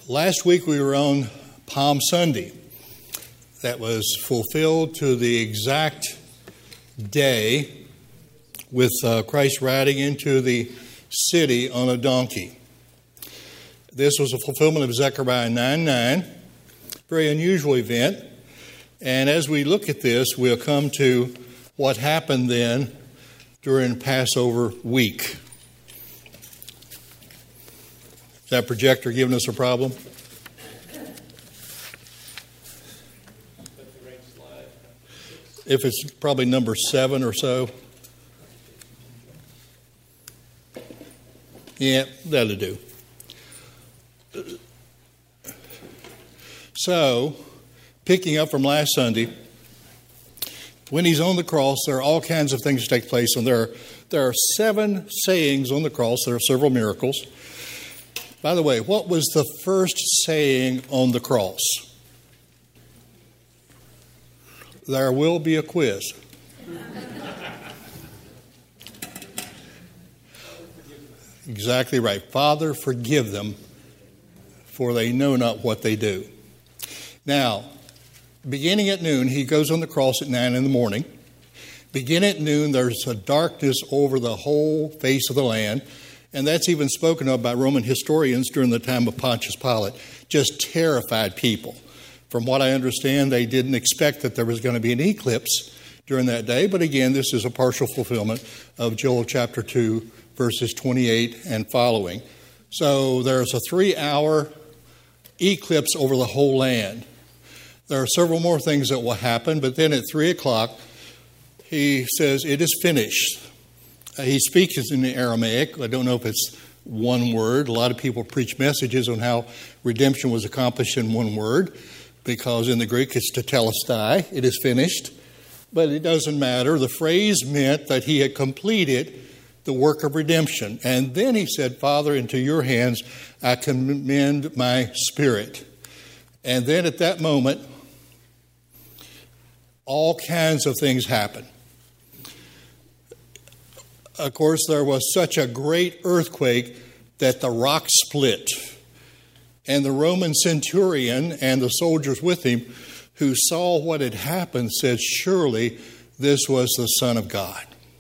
Last week we were on Palm Sunday. That was fulfilled to the exact day with Christ riding into the city on a donkey. This was a fulfillment of Zechariah 9:9, very unusual event. And as we look at this, we'll come to what happened then during Passover week. Is that projector giving us a problem? If it's probably number 7 or so. Yeah, that'll do. So, picking up from last Sunday, when he's on the cross, there are all kinds of things that take place. And there are 7 sayings on the cross. There are several miracles. By the way, what was the first saying on the cross? There will be a quiz. Exactly right. Father, forgive them, for they know not what they do. Now, beginning at noon, he goes on the cross at 9 in the morning. Beginning at noon, there's a darkness over the whole face of the land. And that's even spoken of by Roman historians during the time of Pontius Pilate. Just terrified people. From what I understand, they didn't expect that there was going to be an eclipse during that day. But again, this is a partial fulfillment of Joel chapter 2, verses 28 and following. So there's a 3-hour eclipse over the whole land. There are several more things that will happen. But then at 3 o'clock, he says, "It is finished." He speaks in the Aramaic. I don't know if it's one word. A lot of people preach messages on how redemption was accomplished in one word, because in the Greek it's tetelestai, it is finished. But it doesn't matter. The phrase meant that he had completed the work of redemption. And then he said, "Father, into your hands I commend my spirit." And then at that moment, all kinds of things happened. Of course, there was such a great earthquake that the rock split. And the Roman centurion and the soldiers with him who saw what had happened said, "Surely this was the Son of God."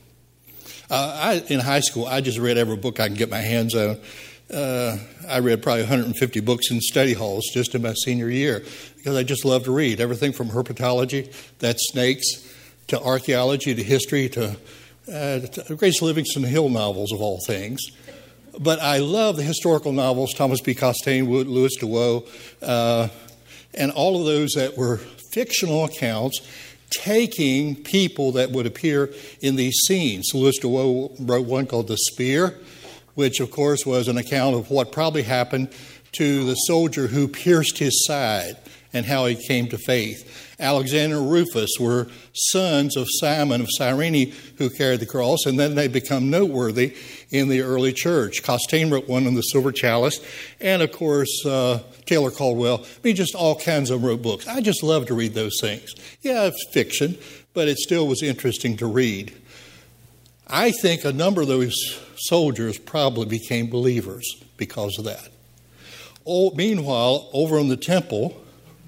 In high school, I just read every book I can get my hands on. I read probably 150 books in study halls just in my senior year because I just love to read. Everything from herpetology, that's snakes, to archaeology, to history, to Grace Livingston Hill novels of all things. But I love the historical novels, Thomas B. Costain, Louis DeWoe, and all of those that were fictional accounts taking people that would appear in these scenes. Louis DeWoe wrote one called The Spear, which of course was an account of what probably happened to the soldier who pierced his side and how he came to faith. Alexander and Rufus were sons of Simon of Cyrene who carried the cross, and then they become noteworthy in the early church. Costain wrote one on the silver chalice, and of course Taylor Caldwell. Just all kinds of wrote books. I just love to read those things. Yeah, it's fiction, but it still was interesting to read. I think a number of those soldiers probably became believers because of that. Meanwhile, over in the temple,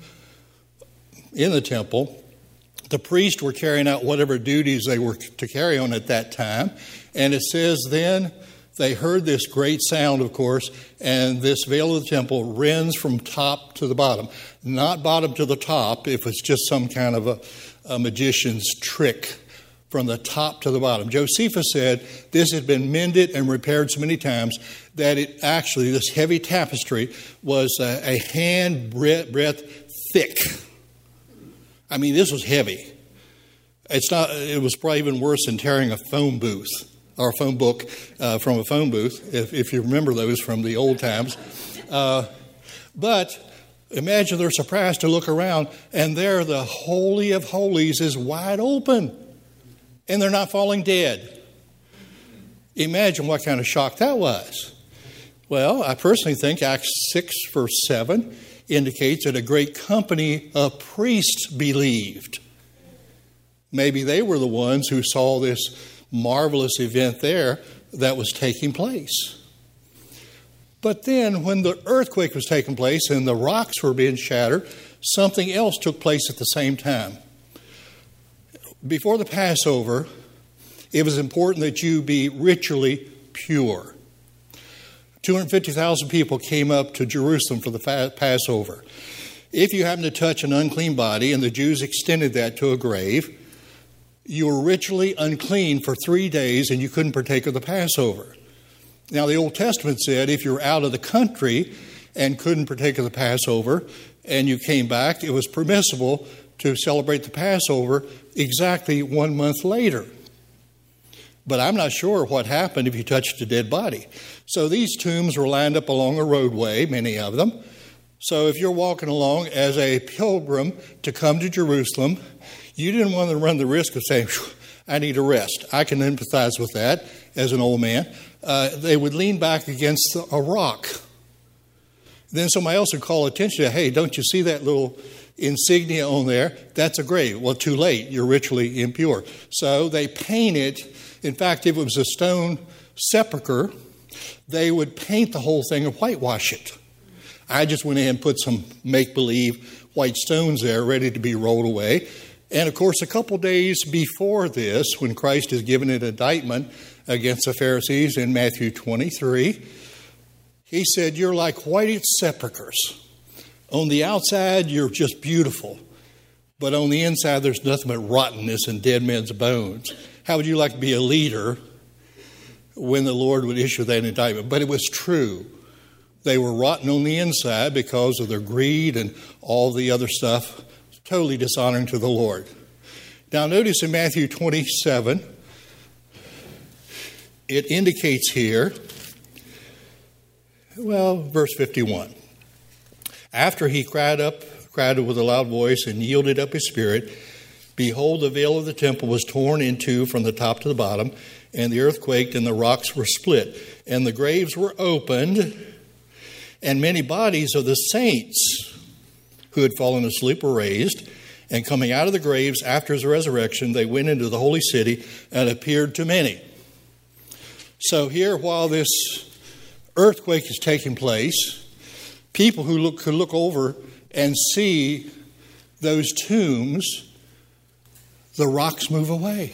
the priests were carrying out whatever duties they were to carry on at that time. And it says then they heard this great sound, of course, and this veil of the temple rends from top to the bottom. Not bottom to the top if it's just some kind of a magician's trick. From the top to the bottom. Josephus said this had been mended and repaired so many times that it actually, this heavy tapestry, was a hand breadth thick. This was heavy. It was probably even worse than tearing a phone booth or a phone book from a phone booth, if you remember those from the old times. But imagine they're surprised to look around, and there the Holy of Holies is wide open, and they're not falling dead. Imagine what kind of shock that was. Well, I personally think Acts 6, verse 7 indicates that a great company of priests believed. Maybe they were the ones who saw this marvelous event there that was taking place. But then when the earthquake was taking place and the rocks were being shattered, something else took place at the same time. Before the Passover, it was important that you be ritually pure. 250,000 people came up to Jerusalem for the Passover. If you happened to touch an unclean body, and the Jews extended that to a grave, you were ritually unclean for 3 days and you couldn't partake of the Passover. Now, the Old Testament said if you were out of the country and couldn't partake of the Passover and you came back, it was permissible to celebrate the Passover exactly 1 month later. But I'm not sure what happened if you touched a dead body. So these tombs were lined up along a roadway, many of them. So if you're walking along as a pilgrim to come to Jerusalem, you didn't want to run the risk of saying, I need a rest. I can empathize with that as an old man. They would lean back against a rock. Then somebody else would call attention to, hey, don't you see that little insignia on there? That's a grave. Well, too late. You're ritually impure. So they painted. In fact, if it was a stone sepulcher, they would paint the whole thing and whitewash it. I just went ahead and put some make-believe white stones there ready to be rolled away. And, of course, a couple days before this, when Christ is given an indictment against the Pharisees in Matthew 23, he said, you're like whited sepulchres. On the outside, you're just beautiful. But on the inside, there's nothing but rottenness and dead men's bones. How would you like to be a leader when the Lord would issue that indictment? But it was true. They were rotten on the inside because of their greed and all the other stuff, totally dishonoring to the Lord. Now notice in Matthew 27, it indicates here, verse 51. After he cried with a loud voice and yielded up his spirit, behold, the veil of the temple was torn in two from the top to the bottom, and the earth quaked, and the rocks were split, and the graves were opened, and many bodies of the saints who had fallen asleep were raised, and coming out of the graves after his resurrection, they went into the holy city and appeared to many. So here, while this earthquake is taking place, people who could look over and see those tombs, the rocks move away,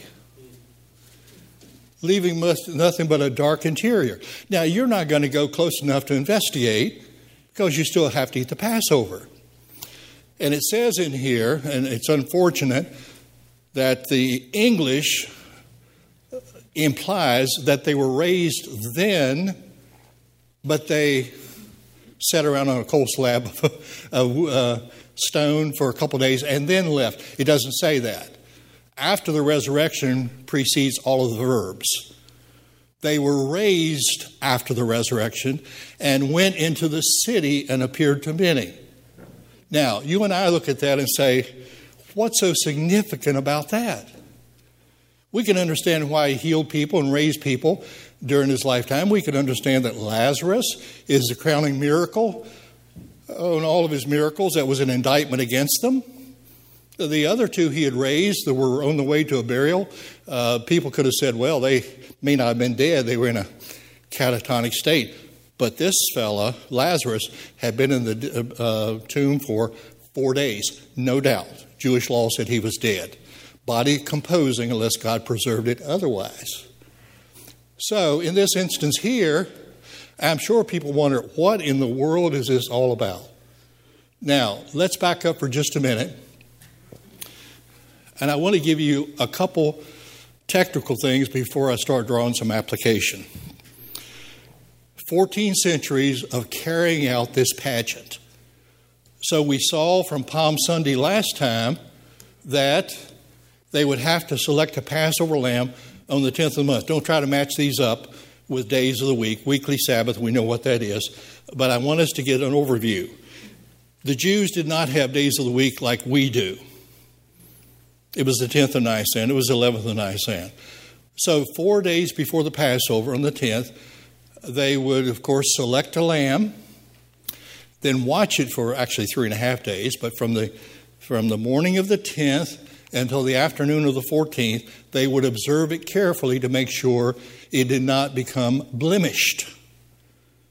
leaving nothing but a dark interior. Now, you're not going to go close enough to investigate because you still have to eat the Passover. And it says in here, and it's unfortunate, that the English implies that they were raised then, but they sat around on a cold slab of stone for a couple of days and then left. It doesn't say that. After the resurrection precedes all of the verbs. They were raised after the resurrection and went into the city and appeared to many. Now, you and I look at that and say, what's so significant about that? We can understand why he healed people and raised people during his lifetime. We can understand that Lazarus is the crowning miracle on all of his miracles. That was an indictment against them. The other two he had raised that were on the way to a burial, people could have said, well, they may not have been dead. They were in a catatonic state. But this fella, Lazarus, had been in the tomb for 4 days. No doubt. Jewish law said he was dead. Body composing unless God preserved it otherwise. So in this instance here, I'm sure people wonder, what in the world is this all about? Now, let's back up for just a minute. And I want to give you a couple technical things before I start drawing some application. 14 centuries of carrying out this pageant. So we saw from Palm Sunday last time that they would have to select a Passover lamb on the 10th of the month. Don't try to match these up with days of the week. Weekly Sabbath, we know what that is. But I want us to get an overview. The Jews did not have days of the week like we do. It was the 10th of Nisan. It was the 11th of Nisan. So 4 days before the Passover on the 10th, they would, of course, select a lamb, then watch it for actually 3.5 days. But from the morning of the 10th until the afternoon of the 14th, they would observe it carefully to make sure it did not become blemished.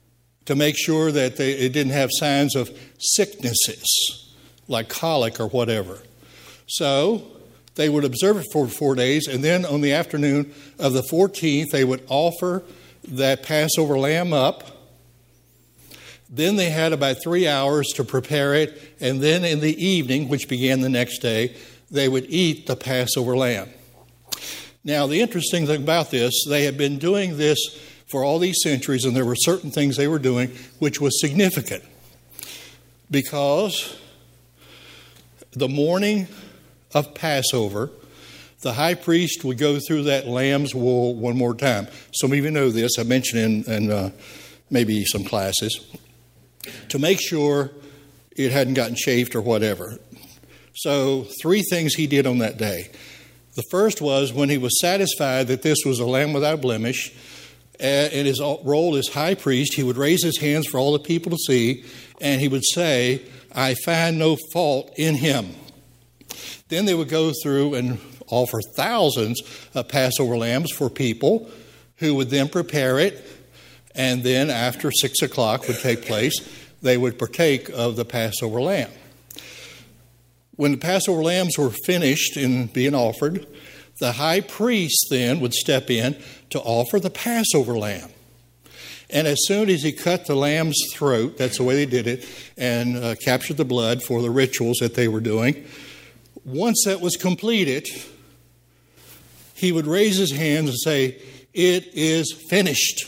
to make sure that it didn't have signs of sicknesses like colic or whatever. So they would observe it for 4 days, and then on the afternoon of the 14th, they would offer that Passover lamb up. Then they had about 3 hours to prepare it, and then in the evening, which began the next day, they would eat the Passover lamb. Now, the interesting thing about this, they had been doing this for all these centuries, and there were certain things they were doing which was significant. Because the morning of Passover, the high priest would go through that lamb's wool one more time. Some of you know this. I mentioned in maybe some classes. To make sure it hadn't gotten chafed or whatever. So 3 things he did on that day. The first was when he was satisfied that this was a lamb without blemish, in his role as high priest, he would raise his hands for all the people to see, and he would say, "I find no fault in him." Then they would go through and offer thousands of Passover lambs for people who would then prepare it, and then after 6 o'clock would take place, they would partake of the Passover lamb. When the Passover lambs were finished in being offered, the high priest then would step in to offer the Passover lamb. And as soon as he cut the lamb's throat, that's the way they did it, and captured the blood for the rituals that they were doing, once that was completed, he would raise his hands and say, "It is finished."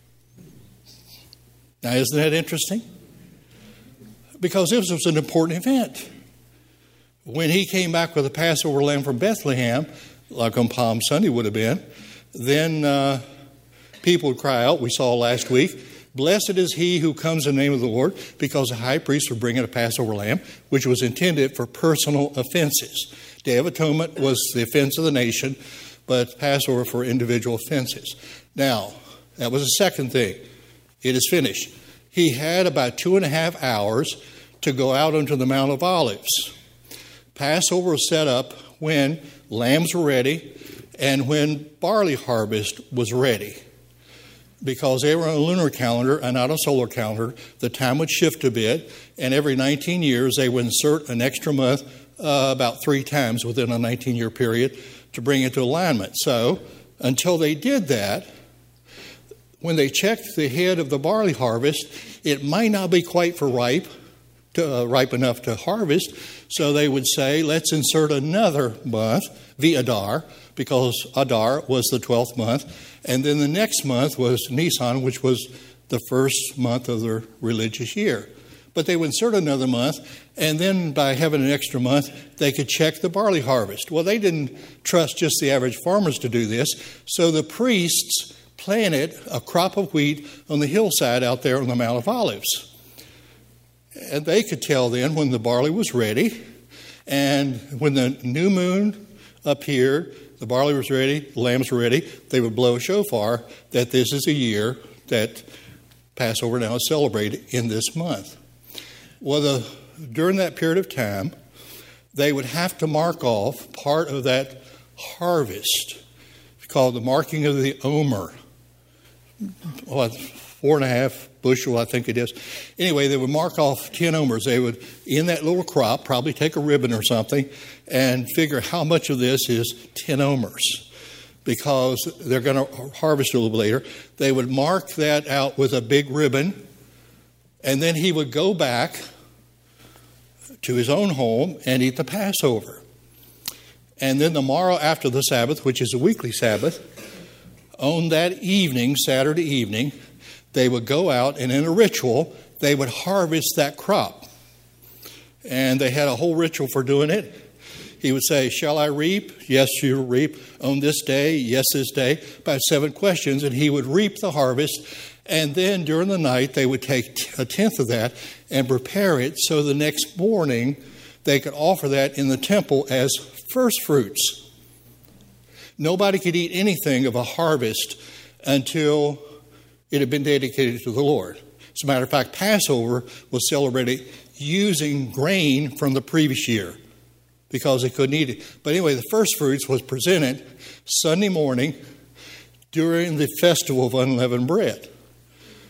Now, isn't that interesting? Because this was an important event. When he came back with a Passover lamb from Bethlehem, like on Palm Sunday would have been, then people would cry out, we saw last week, "Blessed is he who comes in the name of the Lord," because the high priest would bring in a Passover lamb, which was intended for personal offenses. Day of Atonement was the offense of the nation, but Passover for individual offenses. Now, that was the second thing. It is finished. He had about 2.5 hours to go out onto the Mount of Olives. Passover was set up when lambs were ready and when barley harvest was ready. Because they were on a lunar calendar and not a solar calendar, the time would shift a bit, and every 19 years they would insert an extra month about 3 times within a 19-year period to bring it to alignment. So until they did that, when they checked the head of the barley harvest, it might not be quite ripe enough to harvest. So they would say, let's insert another month, the Adar, because Adar was the 12th month. And then the next month was Nisan, which was the first month of their religious year. But they would insert another month, and then by having an extra month, they could check the barley harvest. Well, they didn't trust just the average farmers to do this, so the priests planted a crop of wheat on the hillside out there on the Mount of Olives. And they could tell then when the barley was ready, and when the new moon appeared, the barley was ready, the lambs were ready, they would blow a shofar that this is a year that Passover now is celebrated in this month. Well, during that period of time, they would have to mark off part of that harvest, called the marking of the Omer. 4.5 bushel, I think it is. Anyway, they would mark off 10 omers. They would, in that little crop, probably take a ribbon or something and figure how much of this is 10 omers, because they're going to harvest a little later. They would mark that out with a big ribbon, and then he would go back to his own home and eat the Passover. And then the morrow after the Sabbath, which is a weekly Sabbath, on that evening, Saturday evening, they would go out, and in a ritual, they would harvest that crop. And they had a whole ritual for doing it. He would say, "Shall I reap?" "Yes, you reap." "On this day?" "Yes, this day." About 7 questions, and he would reap the harvest. And then during the night, they would take a tenth of that and prepare it so the next morning they could offer that in the temple as first fruits. Nobody could eat anything of a harvest until it had been dedicated to the Lord. As a matter of fact, Passover was celebrated using grain from the previous year because they couldn't eat it. But anyway, the first fruits was presented Sunday morning during the festival of unleavened bread.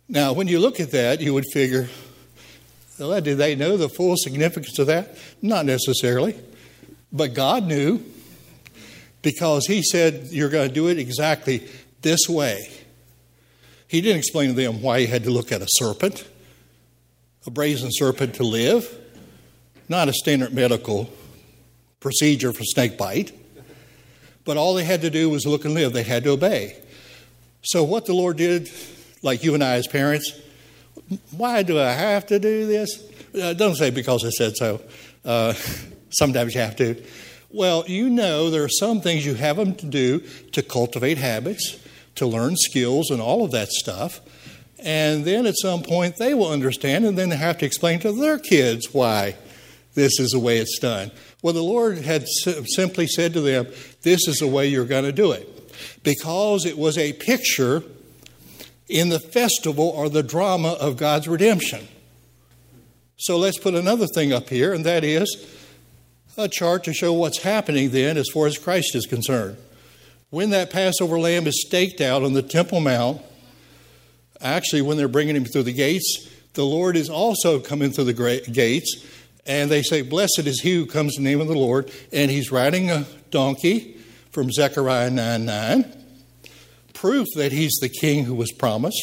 Now, when you look at that, you would figure, well, did they know the full significance of that? Not necessarily. But God knew, because he said, you're going to do it exactly this way. He didn't explain to them why he had to look at a serpent, a brazen serpent to live, not a standard medical procedure for snake bite. But all they had to do was look and live. They had to obey. So what the Lord did, like you and I as parents, why do I have to do this? Don't say because I said so. Sometimes you have to. Well, you know there are some things you have them to do to cultivate habits, to learn skills and all of that stuff. And then at some point they will understand, and then they have to explain to their kids why this is the way it's done. Well, the Lord had simply said to them, this is the way you're going to do it. Because it was a picture in the festival or the drama of God's redemption. So let's put another thing up here, and that is a chart to show what's happening then as far as Christ is concerned. When that Passover lamb is staked out on the Temple Mount, actually when they're bringing him through the gates, the Lord is also coming through the gates, and they say, blessed is he who comes in the name of the Lord, and he's riding a donkey from Zechariah 9:9. Proof that he's the king who was promised.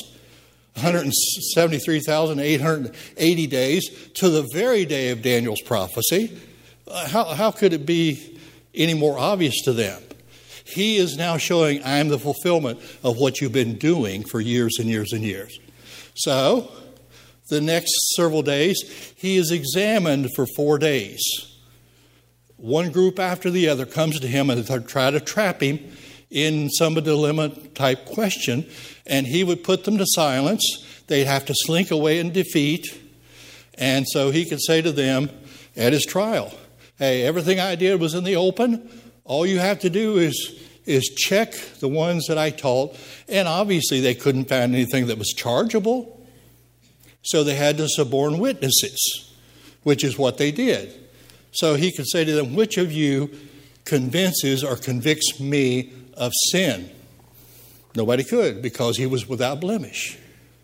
173,880 days to the very day of Daniel's prophecy. How could it be any more obvious to them? He is now showing, I am the fulfillment of what you've been doing for years and years and years. So, the next several days, he is examined for 4 days. One group after the other comes to him and they try to trap him in some dilemma type question, and he would put them to silence. They'd have to slink away in defeat, and so he could say to them at his trial, hey, everything I did was in the open. All you have to do is check the ones that I taught, and obviously they couldn't find anything that was chargeable, so they had to suborn witnesses, which is what they did. So he could say to them, which of you convinces or convicts me of sin? Nobody could, because he was without blemish.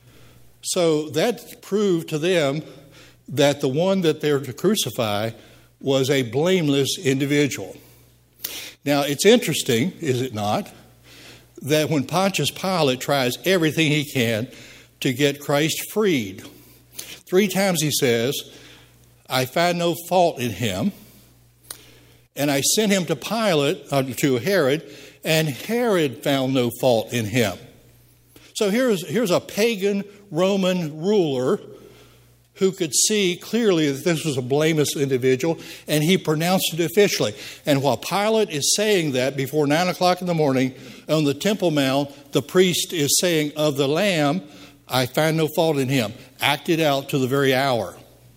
So that proved to them that the one that they were to crucify was a blameless individual. Now, it's interesting, is it not, that when Pontius Pilate tries everything he can to get Christ freed, 3 times he says, I find no fault in him, and I sent him to Pilate, to Herod, and Herod found no fault in him. So here's a pagan Roman ruler who could see clearly that this was a blameless individual, and he pronounced it officially. And while Pilate is saying that before 9 o'clock in the morning on the Temple Mount, the priest is saying of the Lamb, I find no fault in him, acted out to the very hour.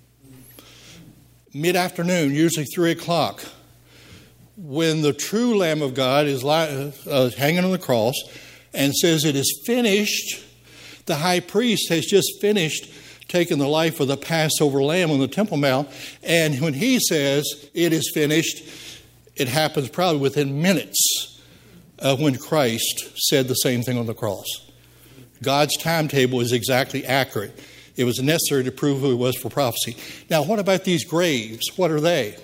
Mid-afternoon, usually 3 o'clock, when the true Lamb of God is hanging on the cross and says it is finished, the high priest has just finished taking the life of the Passover lamb on the Temple Mount, and when he says it is finished, it happens probably within minutes of when Christ said the same thing on the cross. God's timetable is exactly accurate. It was necessary to prove who he was for prophecy. Now, what about these graves? What are they?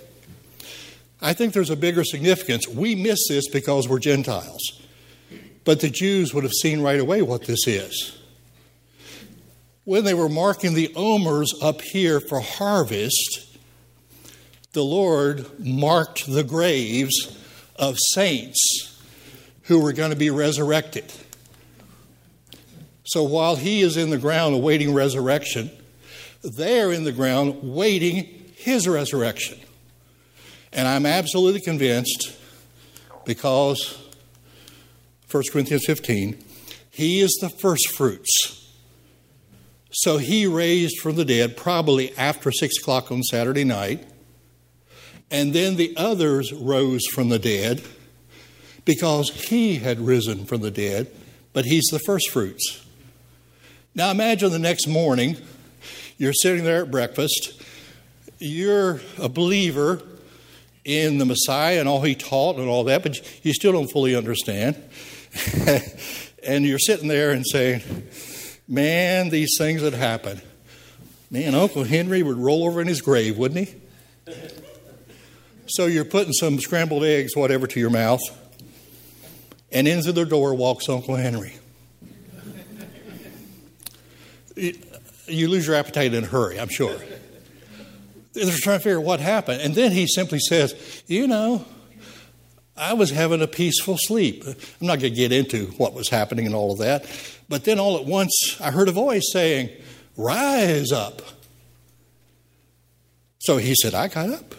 I think there's a bigger significance. We miss this because we're Gentiles. But the Jews would have seen right away what this is. When they were marking the omers up here for harvest, the Lord marked the graves of saints who were going to be resurrected. So while he is in the ground awaiting resurrection, they are in the ground waiting his resurrection. And I'm absolutely convinced, because 1 Corinthians 15, he is the first fruits. So he raised from the dead probably after 6 o'clock on Saturday night. And then the others rose from the dead because he had risen from the dead, but he's the first fruits. Now imagine the next morning, you're sitting there at breakfast, you're a believer in the Messiah and all he taught and all that, but you still don't fully understand. And you're sitting there and saying, Man, these things would happen. Man, Uncle Henry would roll over in his grave, wouldn't he? So you're putting some scrambled eggs, whatever, to your mouth, and into the door walks Uncle Henry. You lose your appetite in a hurry, I'm sure. They're trying to figure out what happened. And then he simply says, I was having a peaceful sleep. I'm not going to get into what was happening and all of that. But then all at once, I heard a voice saying, rise up. So he said, I got up.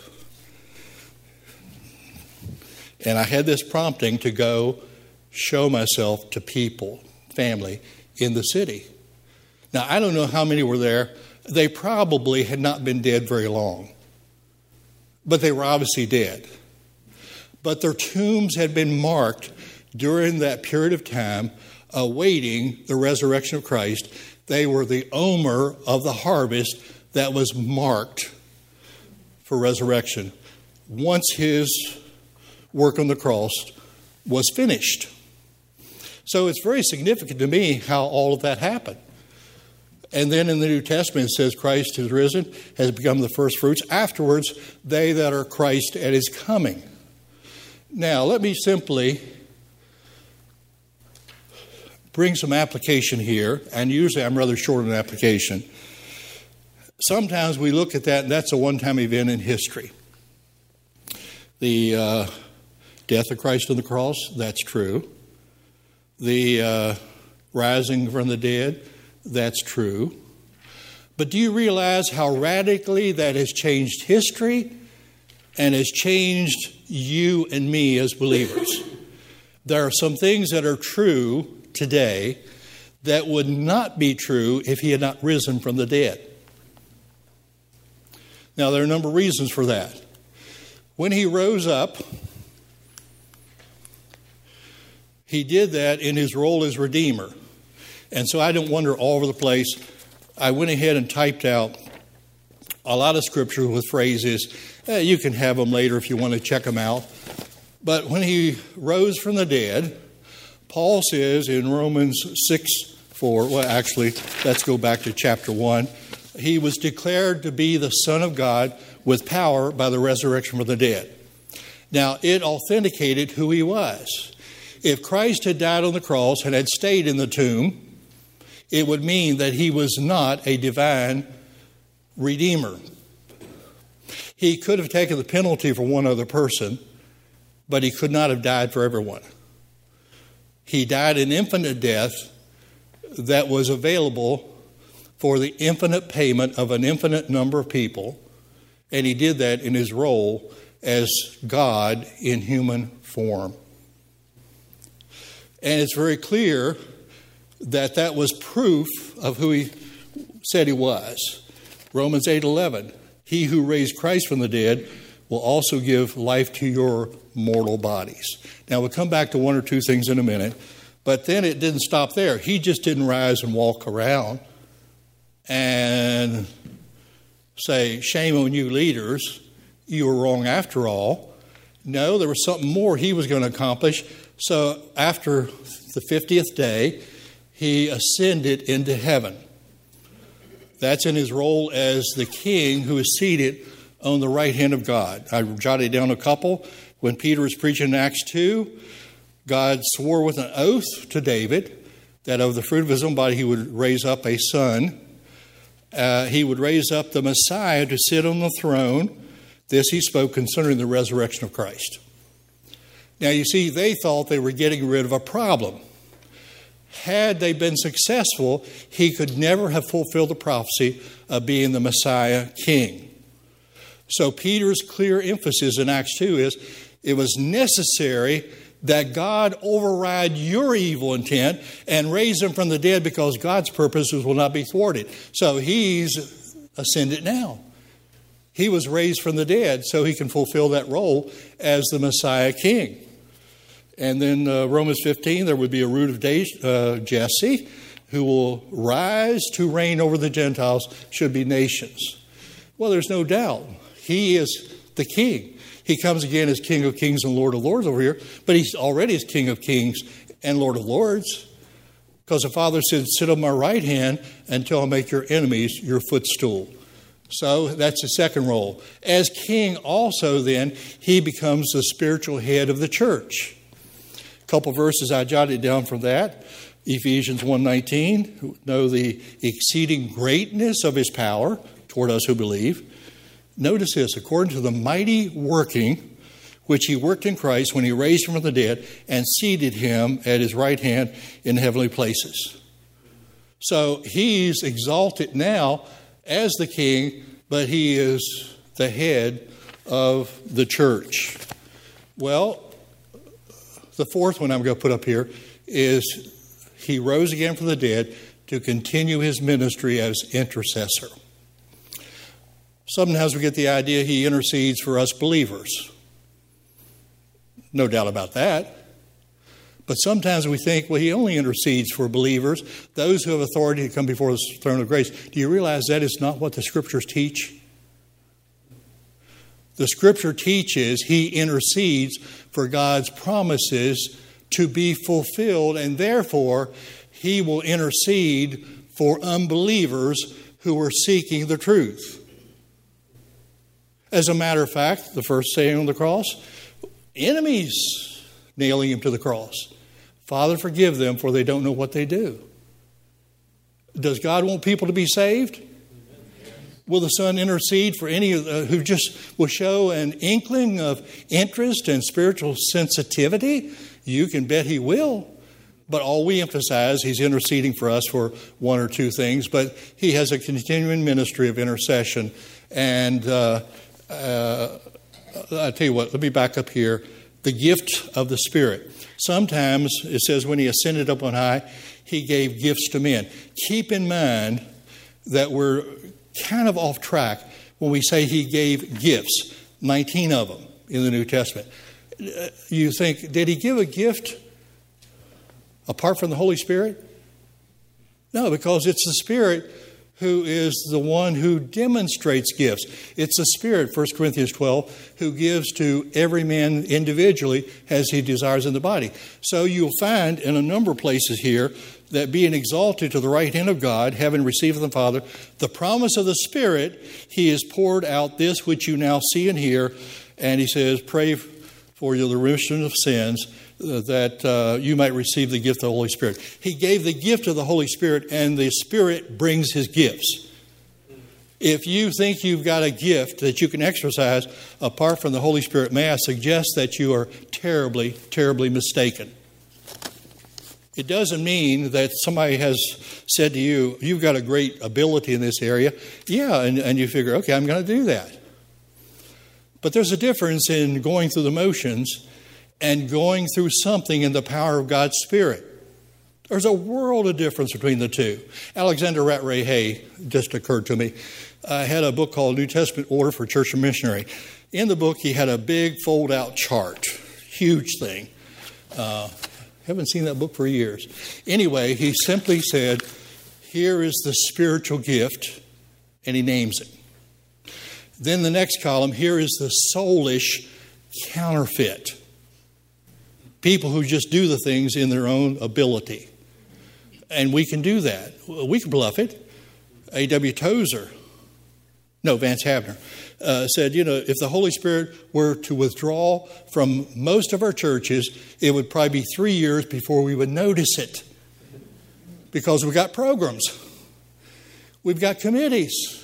And I had this prompting to go show myself to people, family, in the city. Now, I don't know how many were there. They probably had not been dead very long. But they were obviously dead. But their tombs had been marked during that period of time, awaiting the resurrection of Christ. They were the omer of the harvest that was marked for resurrection once his work on the cross was finished. So it's very significant to me how all of that happened. And then in the New Testament it says Christ is risen, has become the first fruits. Afterwards, they that are Christ at his coming. Now, let me simply bring some application here, and usually I'm rather short on application. Sometimes we look at that, and that's a one-time event in history. The death of Christ on the cross, that's true. The rising from the dead, that's true. But do you realize how radically that has changed history and has changed you and me as believers? There are some things that are true today that would not be true if he had not risen from the dead. Now, there are a number of reasons for that. When he rose up, he did that in his role as Redeemer. And so I don't wander all over the place. I went ahead and typed out a lot of scripture with phrases. You can have them later if you want to check them out. But when he rose from the dead, Paul says in Romans 6:4, well, actually, let's go back to chapter 1. He was declared to be the Son of God with power by the resurrection from the dead. Now, it authenticated who he was. If Christ had died on the cross and had stayed in the tomb, it would mean that he was not a divine redeemer. He could have taken the penalty for one other person, but he could not have died for everyone. He died an infinite death that was available for the infinite payment of an infinite number of people, and he did that in his role as God in human form. And it's very clear that that was proof of who he said he was. Romans 8:11, he who raised Christ from the dead will also give life to your mortal bodies. Now, we'll come back to one or two things in a minute, but then it didn't stop there. He just didn't rise and walk around and say, shame on you leaders, you were wrong after all. No, there was something more he was going to accomplish. So after the 50th day, he ascended into heaven. That's in his role as the king who is seated on the right hand of God. I jotted down a couple. When Peter was preaching in Acts 2, God swore with an oath to David that of the fruit of his own body he would raise up a son. He would raise up the Messiah to sit on the throne. This he spoke concerning the resurrection of Christ. Now, you see, they thought they were getting rid of a problem. Had they been successful, he could never have fulfilled the prophecy of being the Messiah king. So Peter's clear emphasis in Acts 2 is it was necessary that God override your evil intent and raise him from the dead because God's purposes will not be thwarted. So he's ascended now. He was raised from the dead so he can fulfill that role as the Messiah king. And then Romans 15, there would be a root of Jesse who will rise to reign over the Gentiles, should be nations. Well, there's no doubt. He is the king. He comes again as King of Kings and Lord of Lords over here, but he's already as King of Kings and Lord of Lords. Because the Father said, sit on my right hand until I make your enemies your footstool. So that's the second role. As king also then, he becomes the spiritual head of the church. A couple verses I jotted down from that. Ephesians 1:19, who know the exceeding greatness of his power toward us who believe. Notice this, according to the mighty working which he worked in Christ when he raised him from the dead and seated him at his right hand in heavenly places. So he's exalted now as the king, but he is the head of the church. Well, the fourth one I'm going to put up here is he rose again from the dead to continue his ministry as intercessor. Sometimes we get the idea he intercedes for us believers. No doubt about that. But sometimes we think, well, he only intercedes for believers, those who have authority to come before the throne of grace. Do you realize that is not what the Scriptures teach? The Scripture teaches he intercedes for God's promises to be fulfilled, and therefore he will intercede for unbelievers who are seeking the truth. As a matter of fact, the first saying on the cross, enemies nailing him to the cross. Father, forgive them, for they don't know what they do. Does God want people to be saved? Will the Son intercede for any who just will show an inkling of interest and spiritual sensitivity? You can bet he will. But all we emphasize, he's interceding for us for one or two things, but he has a continuing ministry of intercession. And I'll tell you what, let me back up here. The gift of the Spirit. Sometimes it says when he ascended up on high, he gave gifts to men. Keep in mind that we're kind of off track when we say he gave gifts, 19 of them in the New Testament. You think, did he give a gift apart from the Holy Spirit? No, because it's the Spirit who is the one who demonstrates gifts. It's the Spirit, 1 Corinthians 12, who gives to every man individually as he desires in the body. So you'll find in a number of places here that being exalted to the right hand of God, having received from the Father, the promise of the Spirit, he has poured out this which you now see and hear. And he says, pray for the remission of sins, that you might receive the gift of the Holy Spirit. He gave the gift of the Holy Spirit, and the Spirit brings his gifts. If you think you've got a gift that you can exercise apart from the Holy Spirit, may I suggest that you are terribly, terribly mistaken. It doesn't mean that somebody has said to you, you've got a great ability in this area. Yeah, and you figure, okay, I'm going to do that. But there's a difference in going through the motions and going through something in the power of God's Spirit. There's a world of difference between the two. Alexander Rattray Hay just occurred to me. Had a book called New Testament Order for Church and Missionary. In the book, he had a big fold-out chart, huge thing. Haven't seen that book for years. Anyway, he simply said, here is the spiritual gift, and he names it. Then the next column, here is the soulish counterfeit. People who just do the things in their own ability. And we can do that. We can bluff it. A.W. Tozer, Vance Havner, said, if the Holy Spirit were to withdraw from most of our churches, it would probably be 3 years before we would notice it. Because we've got programs. We've got committees.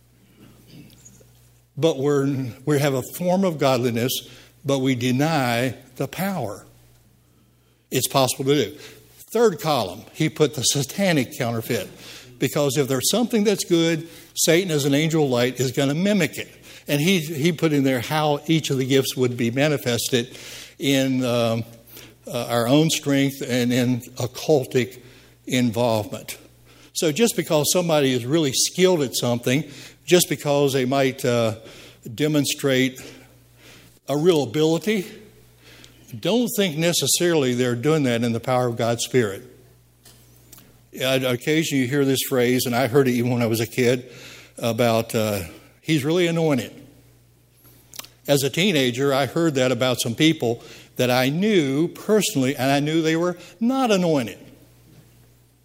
But we have a form of godliness, but we deny the power. It's possible to do. Third column, he put the satanic counterfeit. Because if there's something that's good, Satan as an angel of light is going to mimic it. And he put in there how each of the gifts would be manifested in our own strength and in occultic involvement. So just because somebody is really skilled at something, just because they might demonstrate a real ability, don't think necessarily they're doing that in the power of God's Spirit. Occasionally you hear this phrase, and I heard it even when I was a kid, about he's really anointed. As a teenager, I heard that about some people that I knew personally, and I knew they were not anointed.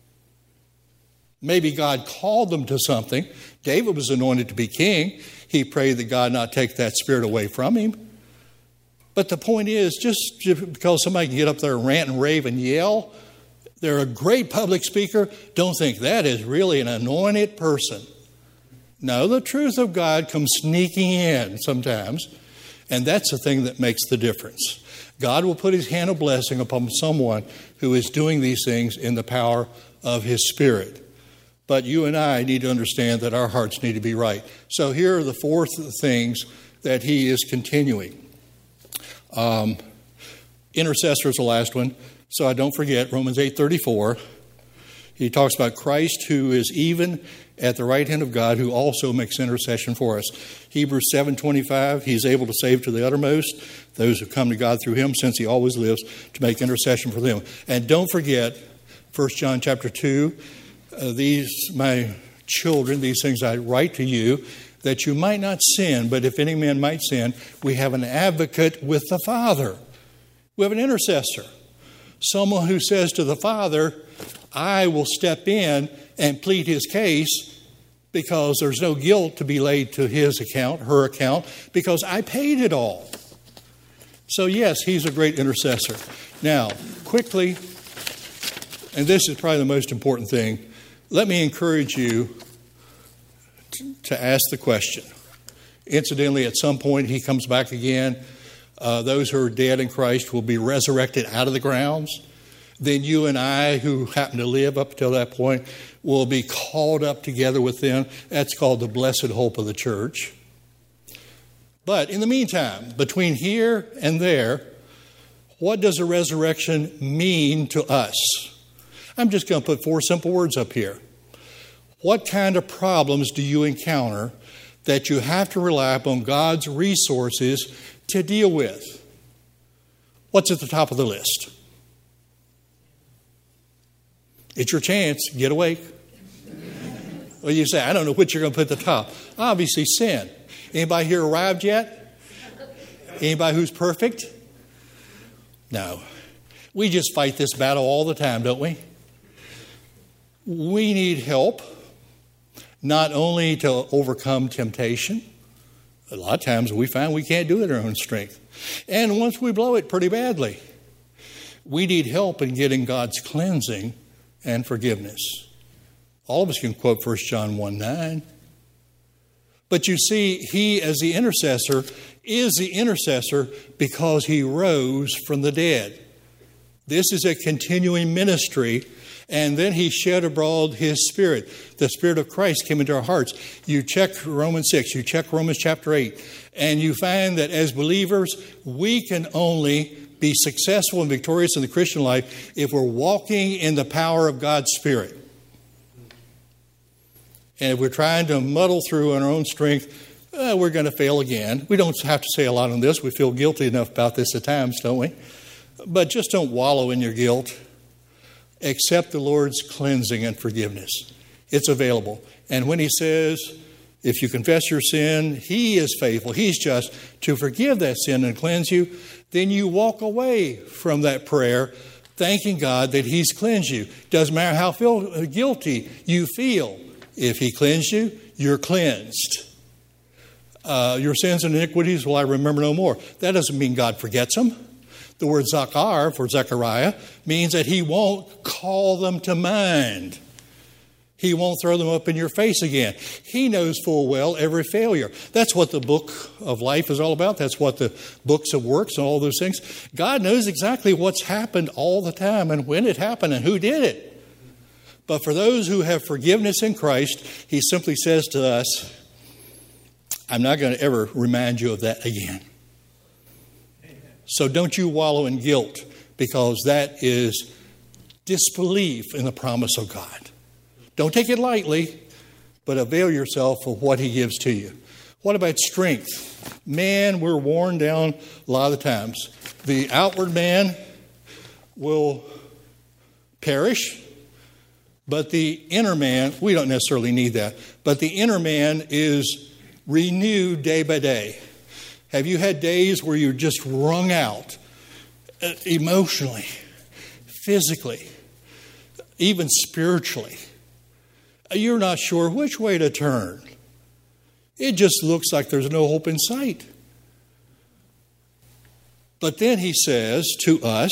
Maybe God called them to something. David was anointed to be king. He prayed that God not take that spirit away from him. But the point is, just because somebody can get up there and rant and rave and yell, they're a great public speaker, don't think that is really an anointed person. No, the truth of God comes sneaking in sometimes, and that's the thing that makes the difference. God will put his hand of blessing upon someone who is doing these things in the power of his Spirit. But you and I need to understand that our hearts need to be right. So here are the four things that he is continuing. Intercessor is the last one. So I don't forget, Romans 8:34. He talks about Christ who is even at the right hand of God, who also makes intercession for us. Hebrews 7:25, he's able to save to the uttermost those who come to God through him, since he always lives to make intercession for them. And don't forget, 1 John chapter 2, these, my children, these things I write to you, that you might not sin, but if any man might sin, we have an advocate with the Father. We have an intercessor. Someone who says to the Father, I will step in and plead his case because there's no guilt to be laid to his account, her account, because I paid it all. So yes, he's a great intercessor. Now, quickly, and this is probably the most important thing, let me encourage you to ask the question. Incidentally, at some point he comes back again. Those who are dead in Christ will be resurrected out of the grounds. Then you and I, who happen to live up till that point, will be called up together with them. That's called the blessed hope of the church. But in the meantime, between here and there, what does a resurrection mean to us? I'm just going to put four simple words up here. What kind of problems do you encounter that you have to rely upon God's resources to deal with? What's at the top of the list? It's your chance. Get awake. Well, you say, I don't know what you're going to put at the top. Obviously, sin. Anybody here arrived yet? Anybody who's perfect? No. We just fight this battle all the time, don't we? We need help, not only to overcome temptation. A lot of times we find we can't do it in our own strength. And once we blow it pretty badly, we need help in getting God's cleansing and forgiveness. All of us can quote 1 John 1:9. But you see, he as the intercessor is the intercessor because he rose from the dead. This is a continuing ministry. And then he shed abroad his Spirit. The Spirit of Christ came into our hearts. You check Romans 6, you check Romans chapter 8, and you find that as believers, we can only be successful and victorious in the Christian life if we're walking in the power of God's Spirit. And if we're trying to muddle through on our own strength, we're going to fail again. We don't have to say a lot on this. We feel guilty enough about this at times, don't we? But just don't wallow in your guilt. Accept the Lord's cleansing and forgiveness. It's available. And when he says, if you confess your sin, he is faithful, he's just to forgive that sin and cleanse you, then you walk away from that prayer thanking God that he's cleansed you. Doesn't matter how guilty you feel. If he cleansed you, you're cleansed. Your sins and iniquities will I remember no more. That doesn't mean God forgets them. The word zakar for Zechariah means that he won't call them to mind. He won't throw them up in your face again. He knows full well every failure. That's what the book of life is all about. That's what the books of works and all those things. God knows exactly what's happened all the time and when it happened and who did it. But for those who have forgiveness in Christ, he simply says to us, I'm not going to ever remind you of that again. So don't you wallow in guilt, because that is disbelief in the promise of God. Don't take it lightly, but avail yourself of what he gives to you. What about strength? Man, we're worn down a lot of the times. The outward man will perish, but the inner man, we don't necessarily need that, but the inner man is renewed day by day. Have you had days where you're just wrung out emotionally, physically, even spiritually? you're not sure which way to turn. It just looks like there's no hope in sight. But then he says to us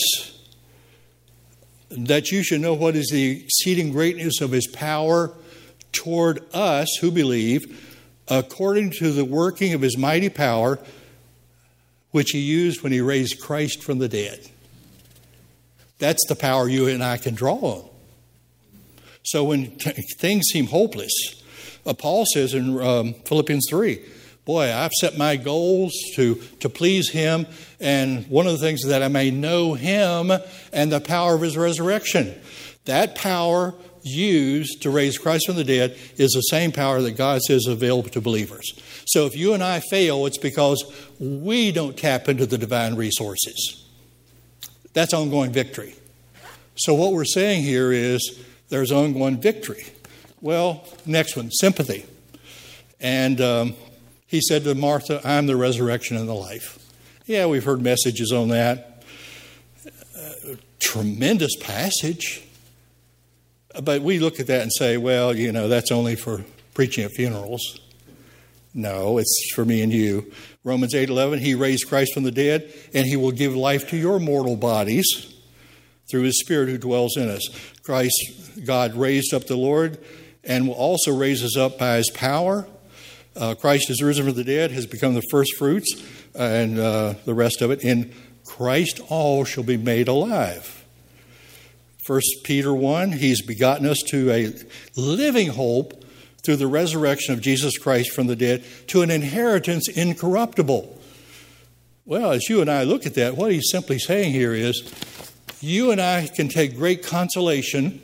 that you should know what is the exceeding greatness of his power toward us who believe, according to the working of his mighty power, which he used when he raised Christ from the dead. That's the power you and I can draw on. So when things seem hopeless, Paul says in Philippians 3, boy, I've set my goals to please him, and one of the things is that I may know him and the power of his resurrection. That power used to raise Christ from the dead is the same power that God says is available to believers. So if you and I fail, it's because we don't tap into the divine resources. That's ongoing victory. So what we're saying here is there's ongoing victory. Well, next one, sympathy. And he said to Martha, I'm the resurrection and the life. Yeah, we've heard messages on that. Tremendous passage. But we look at that and say, well, that's only for preaching at funerals. No, it's for me and you. Romans 8:11, he raised Christ from the dead, and he will give life to your mortal bodies through his Spirit who dwells in us. God raised up the Lord and will also raise us up by his power. Christ is risen from the dead, has become the first fruits, and the rest of it. In Christ all shall be made alive. 1 Peter 1, he's begotten us to a living hope through the resurrection of Jesus Christ from the dead, to an inheritance incorruptible. Well, as you and I look at that, what he's simply saying here is, you and I can take great consolation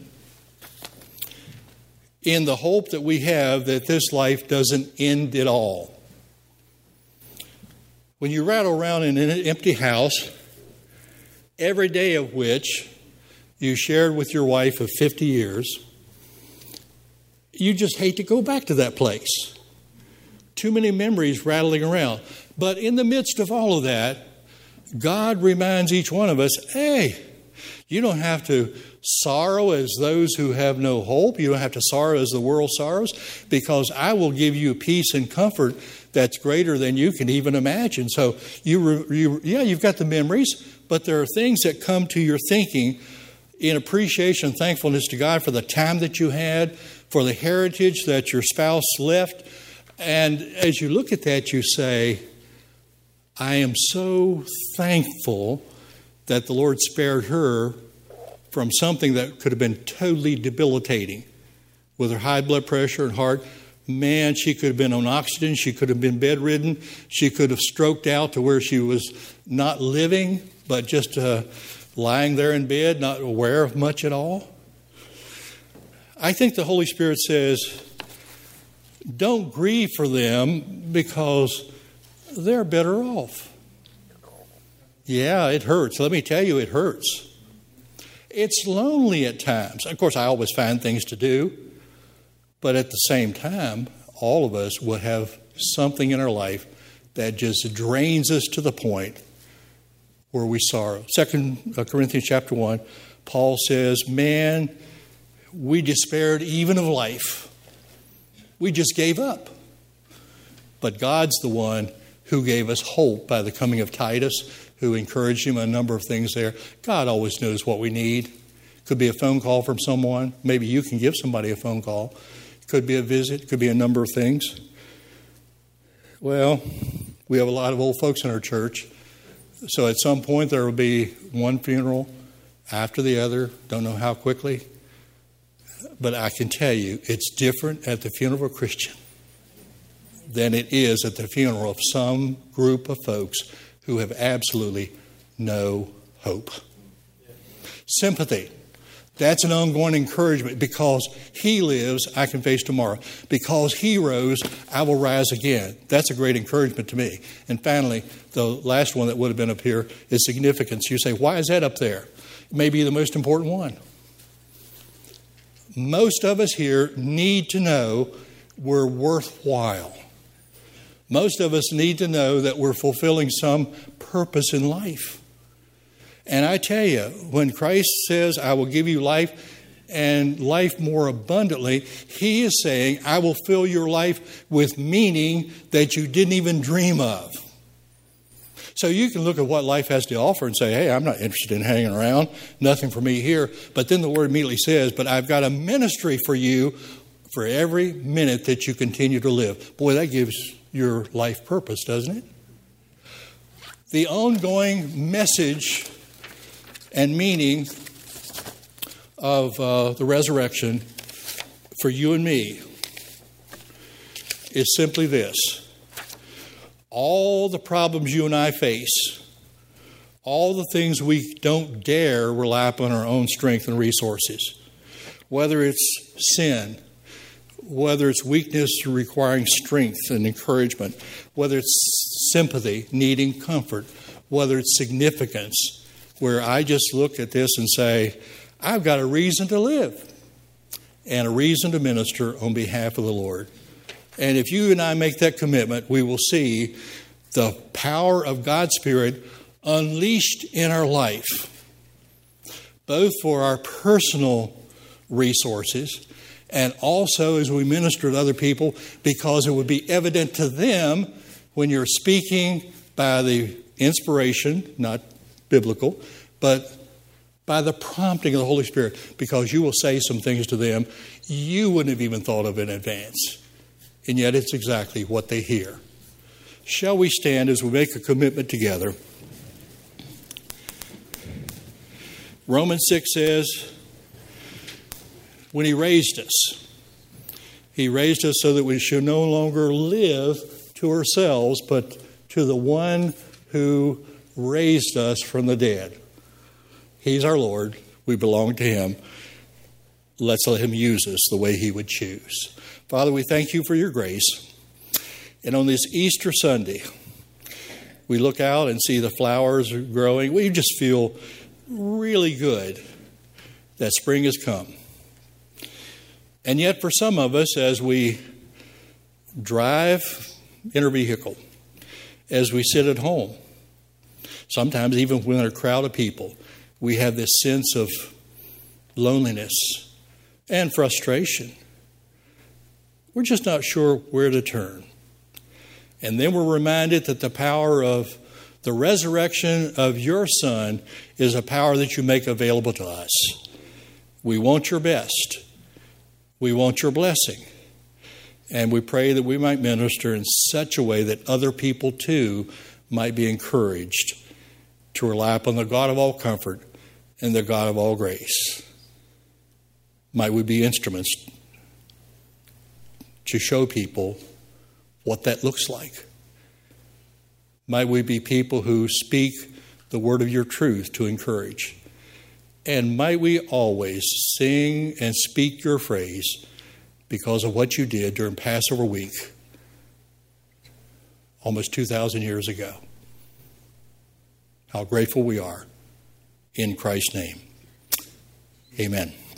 in the hope that we have that this life doesn't end at all. When you rattle around in an empty house, every day of which you shared with your wife of 50 years, you just hate to go back to that place. Too many memories rattling around. But in the midst of all of that, God reminds each one of us, hey, you don't have to sorrow as those who have no hope. You don't have to sorrow as the world sorrows, because I will give you peace and comfort that's greater than you can even imagine. So you've got the memories, but there are things that come to your thinking in appreciation and thankfulness to God for the time that you had, for the heritage that your spouse left. And as you look at that, you say, I am so thankful that the Lord spared her from something that could have been totally debilitating. With her high blood pressure and heart, man, she could have been on oxygen. She could have been bedridden. She could have stroked out to where she was not living, but just lying there in bed, not aware of much at all. I think the Holy Spirit says, don't grieve for them because they're better off. Yeah, it hurts. Let me tell you, it hurts. It's lonely at times. Of course, I always find things to do. But at the same time, all of us will have something in our life that just drains us to the point where we sorrow. 2 Corinthians chapter 1, Paul says, man, we despaired even of life. We just gave up. But God's the one who gave us hope by the coming of Titus, who encouraged him a number of things there. God always knows what we need. Could be a phone call from someone. Maybe you can give somebody a phone call. Could be a visit. Could be a number of things. Well, we have a lot of old folks in our church. So at some point there will be one funeral after the other. Don't know how quickly. But I can tell you, it's different at the funeral of a Christian than it is at the funeral of some group of folks who have absolutely no hope. Sympathy. That's an ongoing encouragement. Because he lives, I can face tomorrow. Because he rose, I will rise again. That's a great encouragement to me. And finally, the last one that would have been up here is significance. You say, why is that up there? It may be the most important one. Most of us here need to know we're worthwhile. Most of us need to know that we're fulfilling some purpose in life. And I tell you, when Christ says, I will give you life, and life more abundantly. He is saying, I will fill your life with meaning that you didn't even dream of. So you can look at what life has to offer and say, hey, I'm not interested in hanging around. Nothing for me here. But then the Word immediately says, but I've got a ministry for you for every minute that you continue to live. Boy, that gives your life purpose, doesn't it? The ongoing message and meaning of the resurrection for you and me is simply this. All the problems you and I face, all the things we don't dare rely upon our own strength and resources, whether it's sin, whether it's weakness requiring strength and encouragement, whether it's sympathy needing comfort, whether it's significance, where I just look at this and say, I've got a reason to live and a reason to minister on behalf of the Lord. And if you and I make that commitment, we will see the power of God's Spirit unleashed in our life, both for our personal resources and also as we minister to other people, because it would be evident to them when you're speaking by the inspiration, not biblical, but by the prompting of the Holy Spirit, because you will say some things to them you wouldn't have even thought of in advance. And yet it's exactly what they hear. Shall we stand as we make a commitment together? Romans 6 says, when He raised us so that we should no longer live to ourselves, but to the one who raised us from the dead. He's our Lord. We belong to Him. Let's let Him use us the way He would choose. Father, we thank You for Your grace. And on this Easter Sunday, we look out and see the flowers are growing. We just feel really good that spring has come. And yet for some of us, as we drive in our vehicle, as we sit at home, sometimes even when a crowd of people, we have this sense of loneliness and frustration. We're just not sure where to turn. And then we're reminded that the power of the resurrection of Your Son is a power that You make available to us. We want Your best. We want Your blessing. And we pray that we might minister in such a way that other people too might be encouraged to rely upon the God of all comfort and the God of all grace. Might we be instruments to show people what that looks like. Might we be people who speak the word of Your truth to encourage. And might we always sing and speak Your praise because of what You did during Passover week almost 2,000 years ago. How grateful we are. In Christ's name, amen.